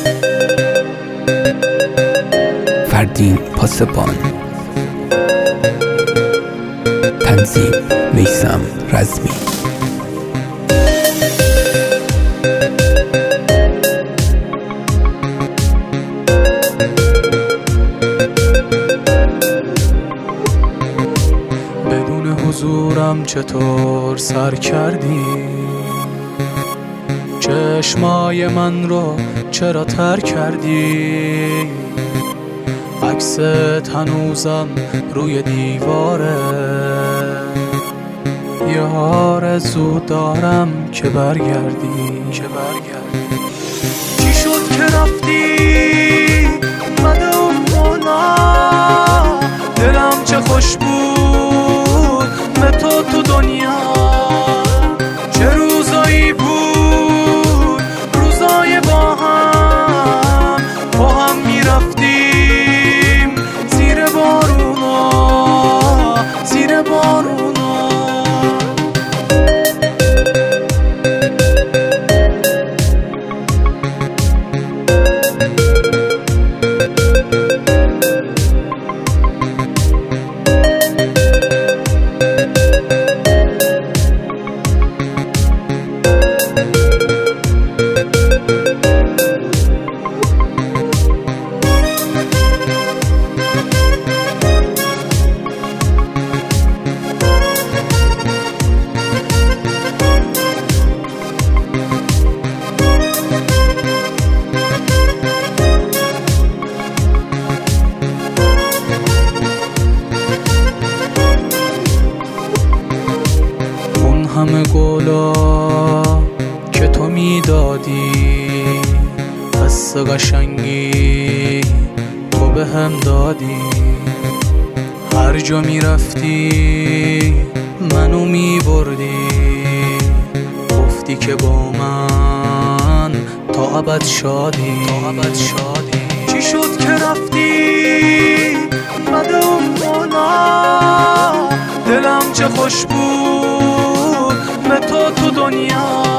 فردین پاسبان، تنظیم میثم رزمی. بدون حضورم چطور سر کردی؟ چشمای من رو چرا تر کردی؟ عکست هنوزم روی دیواره، یه آرزو دارم که برگردی. چی شد که رفتی؟ اومده اون مولا، دلم چه خوش بود به تو دنیا. چه روزایی بود، روزای با هم میرفتیم زیر بارونا. همه گلا که تو میدادی، حس قشنگی تو به هم دادی. هر جا میرفتی منو میبردی، گفتی که با من تا ابد شادی. چی شد که رفتی؟ اومده اون مولا، دلم چه خوش بود به تو دنیا.